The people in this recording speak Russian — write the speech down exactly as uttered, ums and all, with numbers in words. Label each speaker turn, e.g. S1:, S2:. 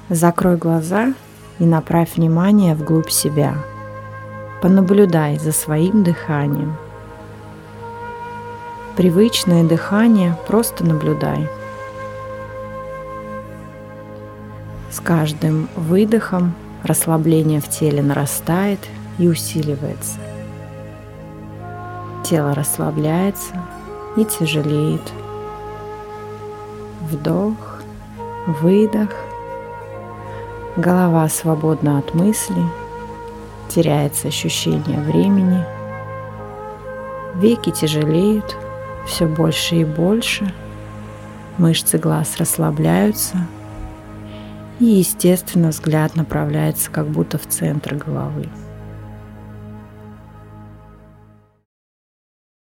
S1: Закрой глаза и направь внимание вглубь себя. Понаблюдай за своим дыханием. Привычное дыхание просто наблюдай. С каждым выдохом расслабление в теле нарастает и усиливается. Тело расслабляется и тяжелеет. Вдох, выдох. Голова свободна от мыслей, теряется ощущение времени. Веки тяжелеют все больше и больше. Мышцы глаз расслабляются. И, естественно, взгляд направляется как будто в центр головы.